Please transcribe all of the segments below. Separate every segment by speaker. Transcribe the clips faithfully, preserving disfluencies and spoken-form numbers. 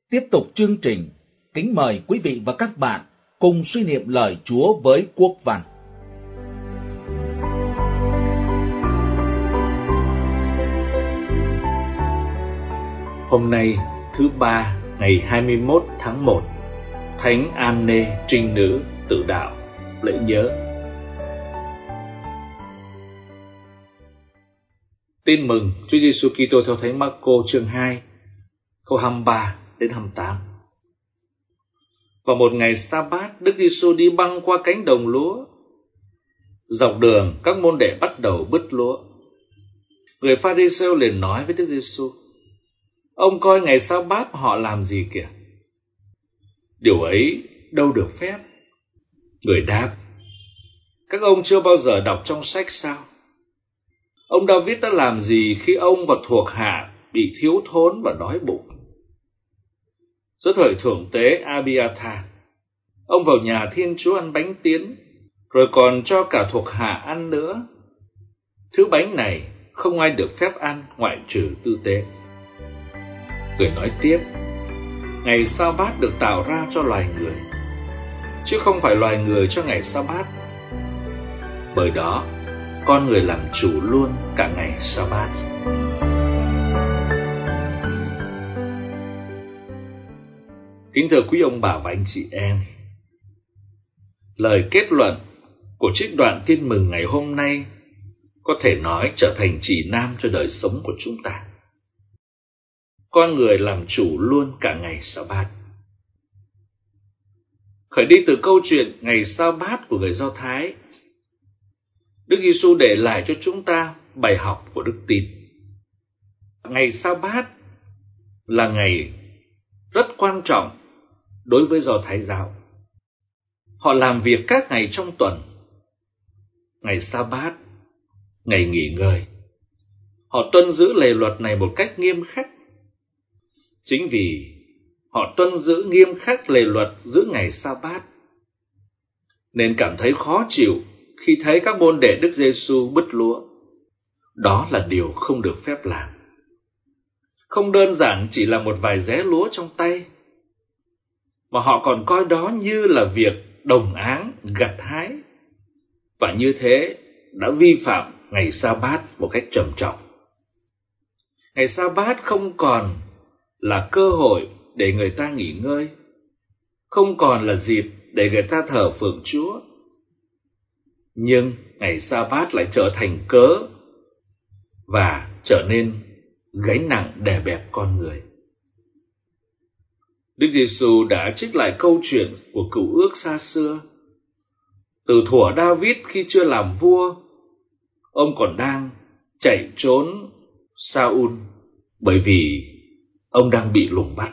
Speaker 1: Tiếp tục chương trình, kính mời quý vị và các bạn cùng suy niệm lời Chúa với Quốc Văn.
Speaker 2: Hôm nay, thứ ba, ngày hai mươi mốt tháng một, Thánh An-nê Trinh Nữ Tử Đạo, lễ nhớ. Tin mừng Chúa Giêsu Kitô theo Thánh Marco chương hai, câu hai mươi ba đến hai mươi tám. Vào một ngày Sa-bát, Đức Giêsu đi băng qua cánh đồng lúa. Dọc đường, các môn đệ bắt đầu bứt lúa. Người Pha-ri-sêu liền nói với Đức Giêsu: "Ông coi ngày Sa-bát họ làm gì kìa? Điều ấy đâu được phép." Người đáp: "Các ông chưa bao giờ đọc trong sách sao? Ông David đã làm gì khi ông và thuộc hạ bị thiếu thốn và đói bụng? Giữa thời thượng tế Abiathar, ông vào nhà Thiên Chúa ăn bánh tiến, rồi còn cho cả thuộc hạ ăn nữa. Thứ bánh này không ai được phép ăn ngoại trừ tư tế." Người nói tiếp: "Ngày Sa-bát được tạo ra cho loài người, chứ không phải loài người cho ngày Sa-bát. Bởi đó, con người làm chủ luôn cả ngày Sa-bát." Kính thưa quý ông bà và anh chị em, lời kết luận của trích đoạn Tin mừng ngày hôm nay có thể nói trở thành chỉ nam cho đời sống của chúng ta. Con người làm chủ luôn cả ngày Sa-bát. Khởi đi từ câu chuyện ngày Sa-bát của người Do Thái, Đức Giêsu để lại cho chúng ta bài học của đức tin. Ngày Sa-bát là ngày rất quan trọng đối với Do Thái giáo. Họ làm việc các ngày trong tuần. Ngày Sa-bát, ngày nghỉ ngơi, họ tuân giữ lề luật này một cách nghiêm khắc. Chính vì họ tuân giữ nghiêm khắc lề luật giữ ngày Sa-bát, nên cảm thấy khó chịu khi thấy các môn đệ Đức Giêsu bứt lúa. Đó là điều không được phép làm. Không đơn giản chỉ là một vài ré lúa trong tay, mà họ còn coi đó như là việc đồng áng gặt hái, và như thế đã vi phạm ngày Sa-bát một cách trầm trọng. Ngày Sa-bát không còn là cơ hội để người ta nghỉ ngơi, không còn là dịp để người ta thờ phượng Chúa. Nhưng ngày Sa-bát lại trở thành cớ và trở nên gánh nặng đè bẹp con người. Đức Giêsu đã trích lại câu chuyện của Cựu Ước xa xưa. Từ thuở David khi chưa làm vua, ông còn đang chạy trốn Sa-ul bởi vì ông đang bị lùng bắt.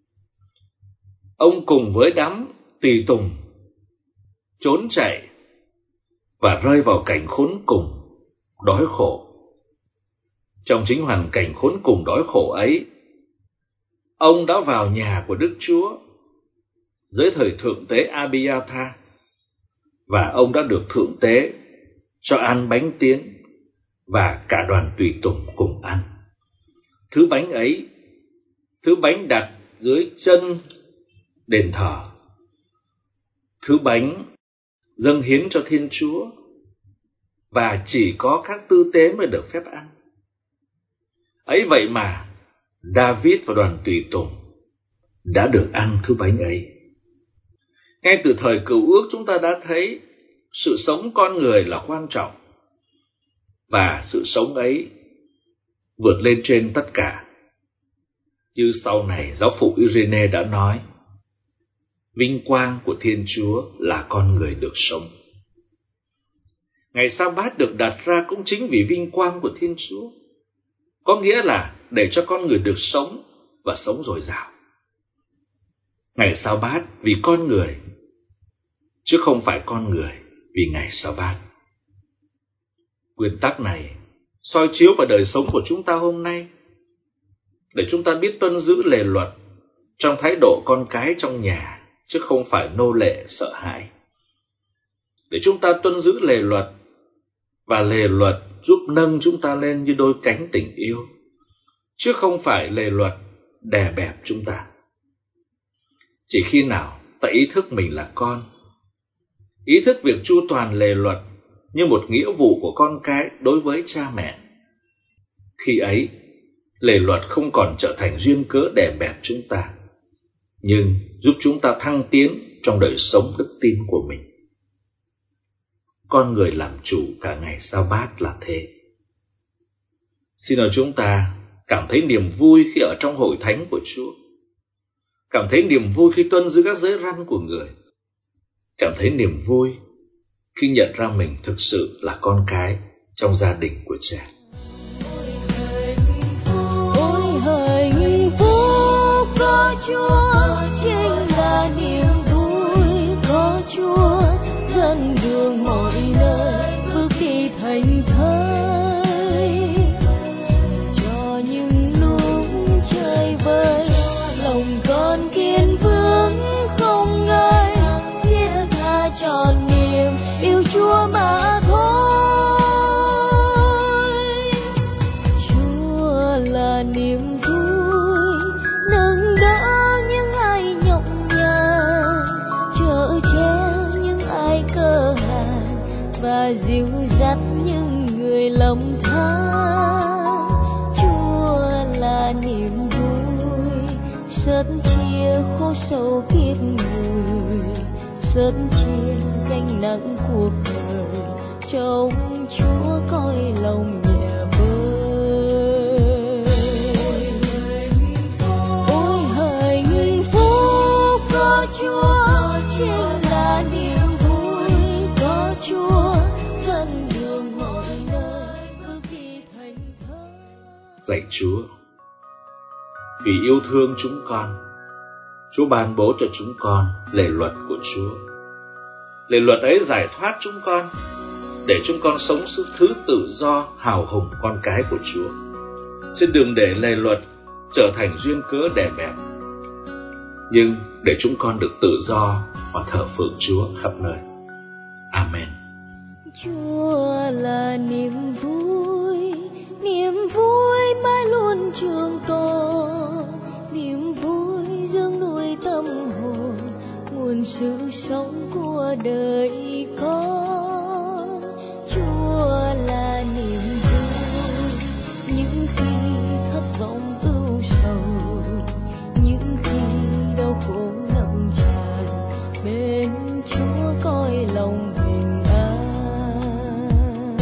Speaker 2: Ông cùng với đám tùy tùng trốn chạy và rơi vào cảnh khốn cùng, đói khổ. Trong chính hoàn cảnh khốn cùng đói khổ ấy, ông đã vào nhà của Đức Chúa dưới thời thượng tế Abiathar, và ông đã được thượng tế cho ăn bánh tiến và cả đoàn tùy tùng cùng ăn. Thứ bánh ấy, thứ bánh đặt dưới chân đền thờ, thứ bánh dâng hiến cho Thiên Chúa, và chỉ có các tư tế mới được phép ăn. Ấy vậy mà David và đoàn tùy tùng đã được ăn thứ bánh ấy. Ngay từ thời Cựu Ước, chúng ta đã thấy sự sống con người là quan trọng, và sự sống ấy vượt lên trên tất cả. Như sau này giáo phụ Irene đã nói, vinh quang của Thiên Chúa là con người được sống. Ngày Sa-bát được đặt ra cũng chính vì vinh quang của Thiên Chúa, có nghĩa là để cho con người được sống và sống dồi dào. Ngày Sa-bát vì con người, chứ không phải con người vì ngày Sa-bát. Nguyên tắc này soi chiếu vào đời sống của chúng ta hôm nay, để chúng ta biết tuân giữ lề luật trong thái độ con cái trong nhà, chứ không phải nô lệ sợ hãi. Để chúng ta tuân giữ lề luật, và lề luật giúp nâng chúng ta lên như đôi cánh tình yêu, chứ không phải lề luật đè bẹp chúng ta. Chỉ khi nào ta ý thức mình là con, ý thức việc chu toàn lề luật như một nghĩa vụ của con cái đối với cha mẹ, khi ấy lề luật không còn trở thành duyên cớ đè bẹp chúng ta, nhưng giúp chúng ta thăng tiến trong đời sống đức tin của mình. Con người làm chủ cả ngày sa bát là thế. Xin ở chúng ta cảm thấy niềm vui khi ở trong hội thánh của Chúa, cảm thấy niềm vui khi tuân giữ các giới răn của người, cảm thấy niềm vui khi nhận ra mình thực sự là con cái trong gia đình của Cha.
Speaker 3: Ôi hạnh phúc có Chúa chính là niềm vui có Chúa, dẫn đường mọi nơi bước đi thành thơi, cho những lúc trời vơi lòng con kiên vững không ngơi, thiết tha tròn niềm yêu Chúa mà thôi. Chúa là niềm vui nâng đỡ những ai nhọc nhằn, chở che những ai cơ hàn và dìu dắt những người lầm than. Chúa là niềm vui sớt chia khổ sầu kiếp người, sớt chia gánh nặng cuộc đời, trong Chúa coi lòng nhẹ vơi. Ôi hạnh phúc có Chúa chính là niềm vui có Chúa, dẫn đường mọi nơi bước đi thành thơi.
Speaker 2: Lạy Chúa, vì yêu thương chúng con, Chúa ban bố cho chúng con lề luật của Chúa. Lề luật ấy giải thoát chúng con, để chúng con sống sự thứ tự do hào hùng con cái của Chúa. Xin đừng để lề luật trở thành duyên cớ đè bẹp, nhưng để chúng con được tự do và thờ phượng Chúa khắp nơi. Amen.
Speaker 3: Chúa là niềm vui, niềm vui mãi luôn trường tồn, niềm vui dương nuôi tâm hồn, nguồn sự sống của đời con. Chúa là niềm vui những khi thất vọng ưu sầu, những khi đau khổ ngập tràn, bên Chúa coi lòng bình an.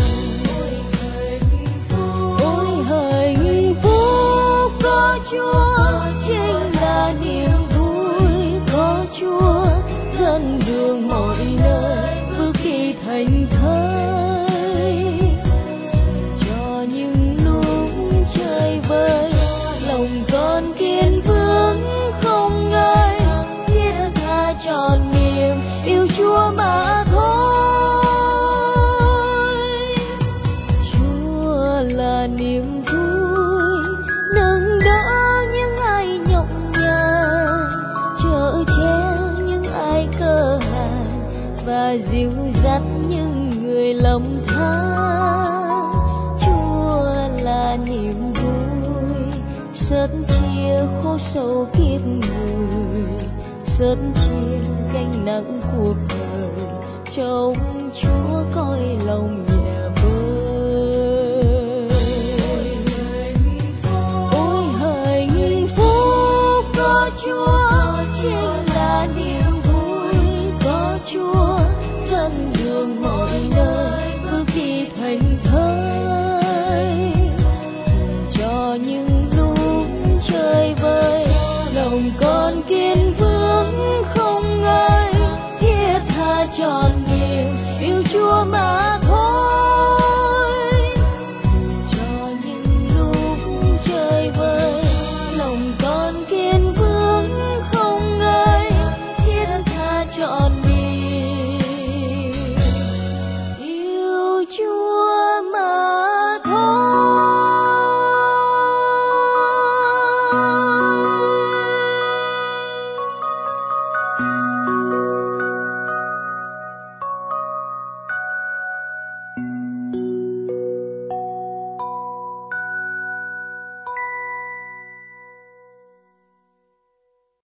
Speaker 3: Ôi hạnh phúc có Chúa chính là niềm vui có Chúa, dẫn đường mọi nơi bước đi thành thơi, cho những lúc trời vơi lòng con kiên vững không ngơi, thiết tha tròn niềm yêu Chúa mà thôi. Chúa là niềm vui nâng đỡ những ai nhọc nhằn, chở che những ai cơ hàn và dìu dắt những người lầm than. Chúa là niềm vui sớt chia khổ sầu kiếp người, sớt chia gánh nặng cuộc đời, trong Chúa coi lòng nhẹ vơi. Ôi hạnh phúc có Chúa chính là niềm vui có Chúa, dẫn đường mọi nơi bước đi thành thơi, dùm cho những lúc trời vơi lòng con kiên